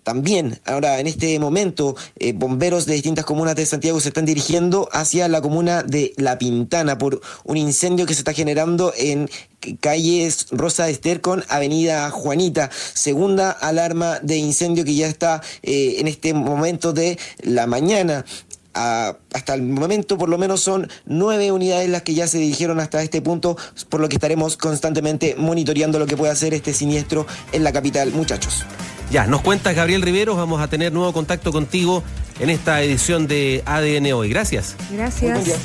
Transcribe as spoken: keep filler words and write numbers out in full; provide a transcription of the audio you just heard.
También, ahora en este momento, eh, bomberos de distintas comunas de Santiago se están dirigiendo hacia la comuna de La Pintana por un incendio que se está generando en calles Rosa Ester con Avenida Juanita. Segunda alarma de incendio que ya está eh, en este momento de la mañana. A, hasta el momento por lo menos son nueve unidades las que ya se dirigieron hasta este punto, por lo que estaremos constantemente monitoreando lo que puede hacer este siniestro en la capital, muchachos. Ya, nos cuentas, Gabriel Riveros, vamos a tener nuevo contacto contigo en esta edición de A D N Hoy. Gracias. Gracias.